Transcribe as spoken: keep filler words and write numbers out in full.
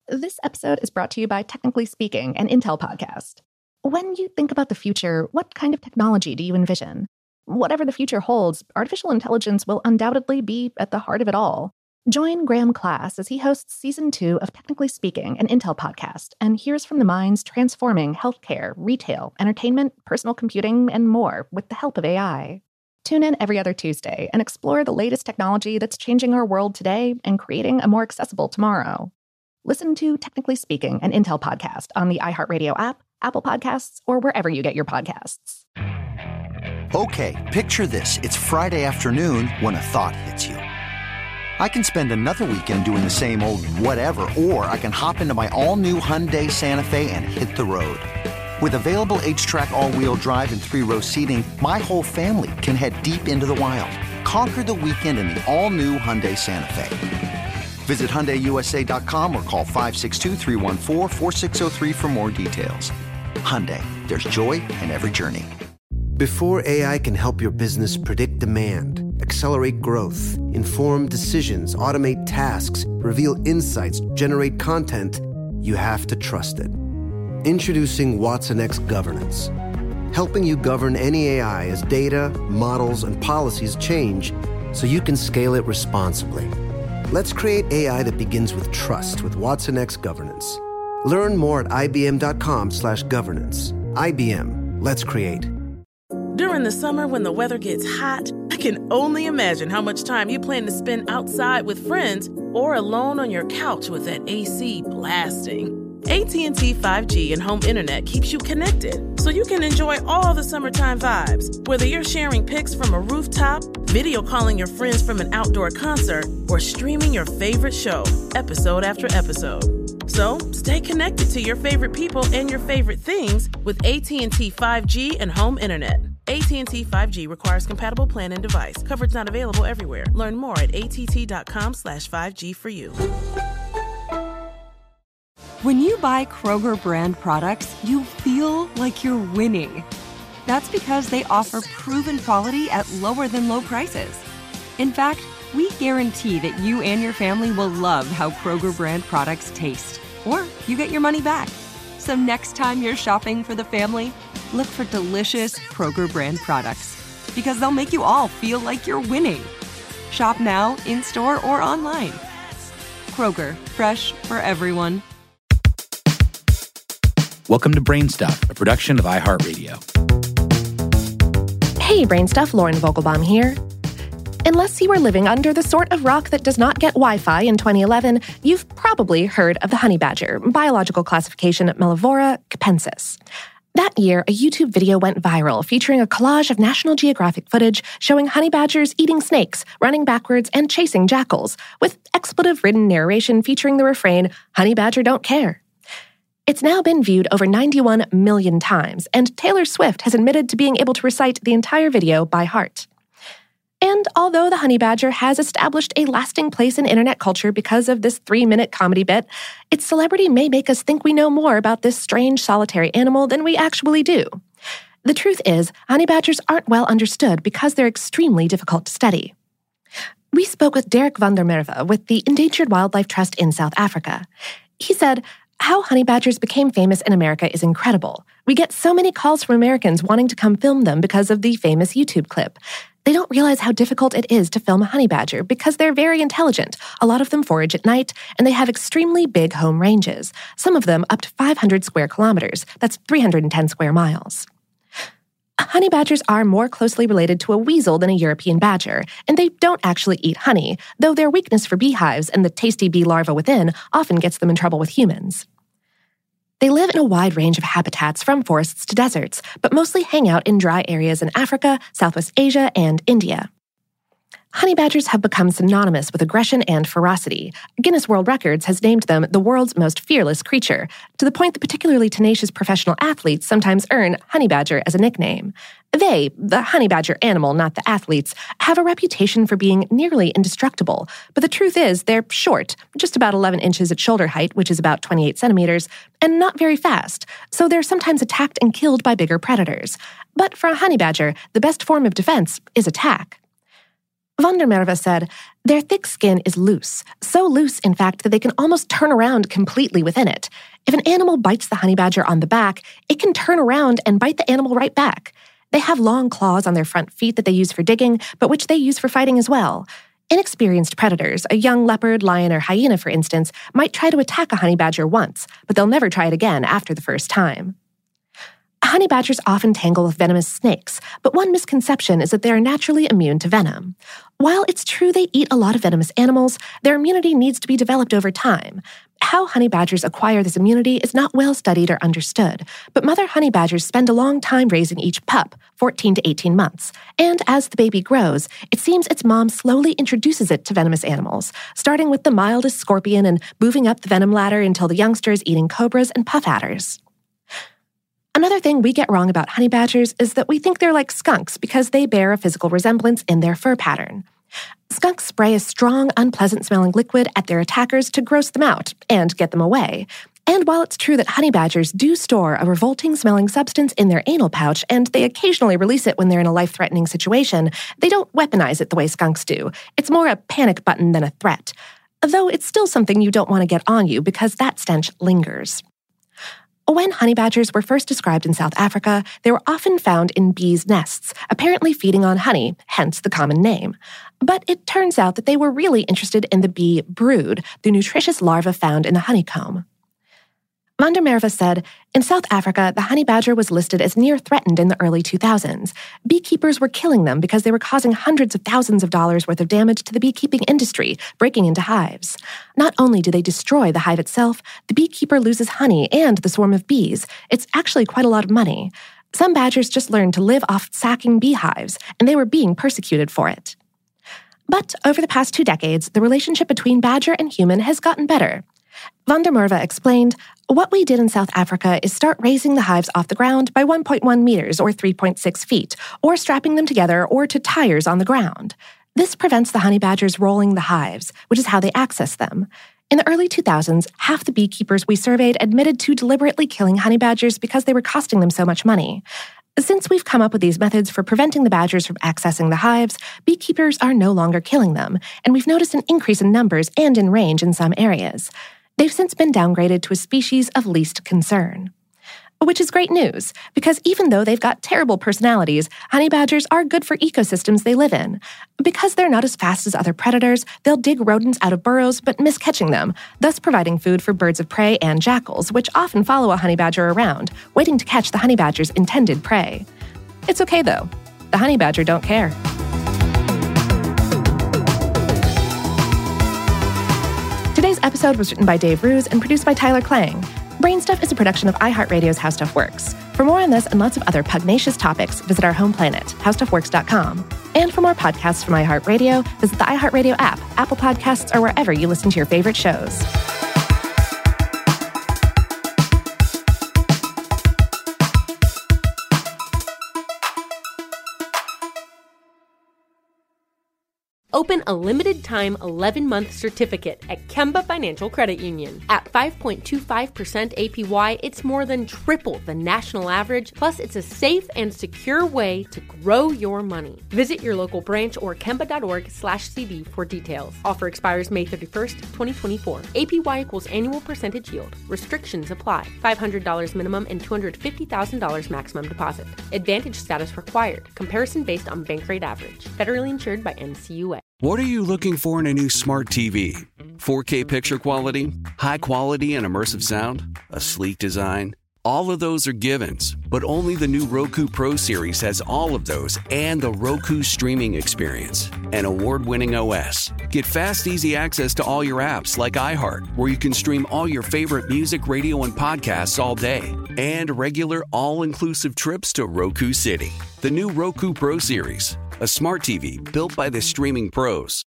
This episode is brought to you by Technically Speaking, an Intel podcast. When you think about the future, what kind of technology do you envision? Whatever the future holds, artificial intelligence will undoubtedly be at the heart of it all. Join Graham Class as he hosts Season two of Technically Speaking, an Intel podcast, and hears from the minds transforming healthcare, retail, entertainment, personal computing, and more with the help of A I. Tune in every other Tuesday and explore the latest technology that's changing our world today and creating a more accessible tomorrow. Listen to Technically Speaking, an Intel podcast on the iHeartRadio app, Apple Podcasts, or wherever you get your podcasts. Okay, picture this. It's Friday afternoon when a thought hits you. I can spend another weekend doing the same old whatever, or I can hop into my all-new Hyundai Santa Fe and hit the road. With available H-Track all-wheel drive and three-row seating, my whole family can head deep into the wild. Conquer the weekend in the all-new Hyundai Santa Fe. Visit Hyundai U S A dot com or call five six two, three one four, four six zero three for more details. Hyundai, there's joy in every journey. Before A I can help your business predict demand, accelerate growth, inform decisions, automate tasks, reveal insights, generate content, you have to trust it. Introducing watsonx Governance, helping you govern any A I as data, models, and policies change so you can scale it responsibly. Let's create A I that begins with trust with watsonx Governance. Learn more at ibm.com slash governance. I B M, let's create. During the summer when the weather gets hot, I can only imagine how much time you plan to spend outside with friends or alone on your couch with that A C blasting. A T and T five G and home internet keeps you connected, so you can enjoy all the summertime vibes, whether you're sharing pics from a rooftop, video calling your friends from an outdoor concert, or streaming your favorite show, episode after episode. So, stay connected to your favorite people and your favorite things with A T and T five G and home internet. A T and T five G requires compatible plan and device. Coverage not available everywhere. Learn more at att.com slash 5G for you. When you buy Kroger brand products, you feel like you're winning. That's because they offer proven quality at lower than low prices. In fact, we guarantee that you and your family will love how Kroger brand products taste, or you get your money back. So next time you're shopping for the family, look for delicious Kroger brand products, because they'll make you all feel like you're winning. Shop now, in-store, or online. Kroger, fresh for everyone. Welcome to Brainstuff, a production of iHeartRadio. Hey, Brainstuff, Lauren Vogelbaum here. Unless you are living under the sort of rock that does not get Wi-Fi in twenty eleven, you've probably heard of the honey badger, biological classification Mellivora capensis. That year, a YouTube video went viral featuring a collage of National Geographic footage showing honey badgers eating snakes, running backwards, and chasing jackals, with expletive-ridden narration featuring the refrain, "Honey badger don't care." It's now been viewed over ninety-one million times, and Taylor Swift has admitted to being able to recite the entire video by heart. And although the honey badger has established a lasting place in internet culture because of this three-minute comedy bit, its celebrity may make us think we know more about this strange solitary animal than we actually do. The truth is, honey badgers aren't well understood because they're extremely difficult to study. We spoke with Derek van der Merwe with the Endangered Wildlife Trust in South Africa. He said, "How honey badgers became famous in America is incredible. We get so many calls from Americans wanting to come film them because of the famous YouTube clip. They don't realize how difficult it is to film a honey badger because they're very intelligent. A lot of them forage at night, and they have extremely big home ranges, some of them up to five hundred square kilometers. That's three hundred ten square miles. Honey badgers are more closely related to a weasel than a European badger, and they don't actually eat honey, though their weakness for beehives and the tasty bee larva within often gets them in trouble with humans. They live in a wide range of habitats from forests to deserts, but mostly hang out in dry areas in Africa, Southwest Asia, and India. Honey badgers have become synonymous with aggression and ferocity. Guinness World Records has named them the world's most fearless creature, to the point that particularly tenacious professional athletes sometimes earn honey badger as a nickname. They, the honey badger animal, not the athletes, have a reputation for being nearly indestructible, but the truth is they're short, just about eleven inches at shoulder height, which is about twenty-eight centimeters, and not very fast, so they're sometimes attacked and killed by bigger predators. But for a honey badger, the best form of defense is attack. Van der Merwe said, their thick skin is loose, so loose, in fact, that they can almost turn around completely within it. If an animal bites the honey badger on the back, it can turn around and bite the animal right back. They have long claws on their front feet that they use for digging, but which they use for fighting as well. Inexperienced predators, a young leopard, lion, or hyena, for instance, might try to attack a honey badger once, but they'll never try it again after the first time. Honey badgers often tangle with venomous snakes, but one misconception is that they are naturally immune to venom. While it's true they eat a lot of venomous animals, their immunity needs to be developed over time. How honey badgers acquire this immunity is not well studied or understood, but mother honey badgers spend a long time raising each pup, fourteen to eighteen months, and as the baby grows, it seems its mom slowly introduces it to venomous animals, starting with the mildest scorpion and moving up the venom ladder until the youngster is eating cobras and puff adders. Another thing we get wrong about honey badgers is that we think they're like skunks because they bear a physical resemblance in their fur pattern. Skunks spray a strong, unpleasant-smelling liquid at their attackers to gross them out and get them away. And while it's true that honey badgers do store a revolting-smelling substance in their anal pouch and they occasionally release it when they're in a life-threatening situation, they don't weaponize it the way skunks do. It's more a panic button than a threat. Though it's still something you don't want to get on you because that stench lingers. When honey badgers were first described in South Africa, they were often found in bees' nests, apparently feeding on honey, hence the common name. But it turns out that they were really interested in the bee brood, the nutritious larva found in the honeycomb. Van der Merwe said, in South Africa, the honey badger was listed as near threatened in the early two thousands. Beekeepers were killing them because they were causing hundreds of thousands of dollars worth of damage to the beekeeping industry, breaking into hives. Not only do they destroy the hive itself, the beekeeper loses honey and the swarm of bees. It's actually quite a lot of money. Some badgers just learned to live off sacking beehives, and they were being persecuted for it. But over the past two decades, the relationship between badger and human has gotten better. Van der Merwe explained, what we did in South Africa is start raising the hives off the ground by one point one meters or three point six feet, or strapping them together or to tires on the ground. This prevents the honey badgers rolling the hives, which is how they access them. In the early two thousands, half the beekeepers we surveyed admitted to deliberately killing honey badgers because they were costing them so much money. Since we've come up with these methods for preventing the badgers from accessing the hives, beekeepers are no longer killing them, and we've noticed an increase in numbers and in range in some areas. They've since been downgraded to a species of least concern. Which is great news, because even though they've got terrible personalities, honey badgers are good for ecosystems they live in. Because they're not as fast as other predators, they'll dig rodents out of burrows but miss catching them, thus providing food for birds of prey and jackals, which often follow a honey badger around, waiting to catch the honey badger's intended prey. It's okay, though. The honey badger don't care. Today's episode was written by Dave Roos and produced by Tyler Klang. Brainstuff is a production of iHeartRadio's How Stuff Works. For more on this and lots of other pugnacious topics, visit our home planet, how stuff works dot com. And for more podcasts from iHeartRadio, visit the iHeartRadio app, Apple Podcasts, or wherever you listen to your favorite shows. Open a limited-time eleven-month certificate at Kemba Financial Credit Union. At five point two five percent A P Y, it's more than triple the national average, plus it's a safe and secure way to grow your money. Visit your local branch or kemba.org slash CD for details. Offer expires May thirty-first, twenty twenty-four. A P Y equals annual percentage yield. Restrictions apply. five hundred dollars minimum and two hundred fifty thousand dollars maximum deposit. Advantage status required. Comparison based on bank rate average. Federally insured by N C U A. What are you looking for in a new smart T V? four K picture quality? High quality and immersive sound? A sleek design? All of those are givens, but only the new Roku Pro Series has all of those and the Roku streaming experience, an award-winning O S. Get fast, easy access to all your apps like iHeart, where you can stream all your favorite music, radio, and podcasts all day, and regular all-inclusive trips to Roku City. The new Roku Pro Series, a smart T V built by the streaming pros.